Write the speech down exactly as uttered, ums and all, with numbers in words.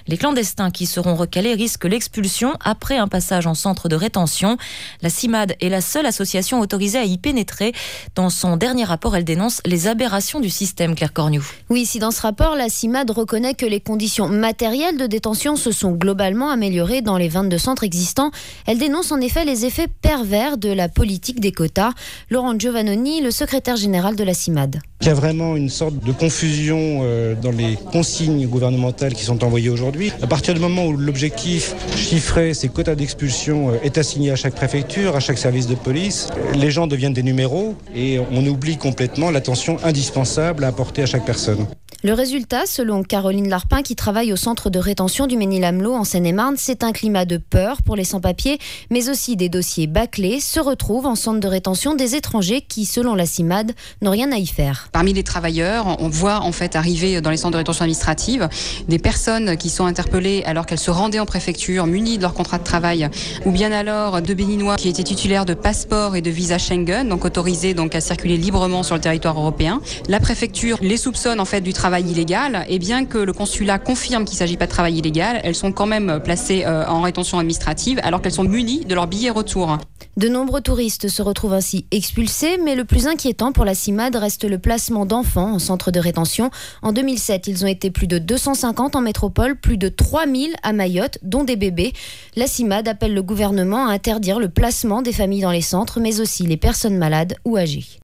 Les clandestins qui seront recalés risquent l'expulsion après un passage en centre de rétention. La CIMAD est la seule association autorisée à y pénétrer. Dans son dernier rapport, elle dénonce les aberrations du système, Claire Cornu. Oui, si dans ce rapport, la CIMAD reconnaît que les conditions matérielles de détention se sont globalement améliorées dans les vingt-deux centres existants, elle dénonce en effet les effets pervers de la politique des quotas. Laurent Giovannoni, le secrétaire général de la CIMAD. Il y a vraiment une sorte de confusion euh, dans les consignes gouvernementales qui sont envoyées aujourd'hui. À partir du moment où l'objectif chiffré, ces quotas d'expulsion, euh, est assigné à chaque préfecture, à chaque service de police, les gens deviennent des numéros et on oublie complètement l'attention indispensable à apporter à chaque personne. Le résultat, selon Caroline Larpin, qui travaille au centre de rétention du Mesnil-Amelot en Seine-et-Marne, c'est un climat de peur pour les sans-papiers, mais aussi des dossiers bâclés. Se retrouvent en centre de rétention des étrangers qui, selon la CIMAD, n'ont rien à y faire. Parmi les travailleurs, on voit en fait arriver dans les centres de rétention administrative des personnes qui sont interpellées alors qu'elles se rendaient en préfecture, munies de leur contrat de travail, ou bien alors de Béninois qui étaient titulaires de passeports et de visa Schengen, donc autorisés donc à circuler librement sur le territoire européen. La préfecture les soupçonne en fait du travail illégal, et bien que le consulat confirme qu'il ne s'agit pas de travail illégal, elles sont quand même placées euh, en rétention administrative alors qu'elles sont munies de leur billet retour. De nombreux touristes se retrouvent ainsi expulsés, mais le plus inquiétant pour la CIMAD reste le placement d'enfants en centre de rétention. En deux mille sept, ils ont été plus de deux cent cinquante en métropole, plus de trois mille à Mayotte, dont des bébés. La CIMAD appelle le gouvernement à interdire le placement des familles dans les centres, mais aussi les personnes malades ou âgées.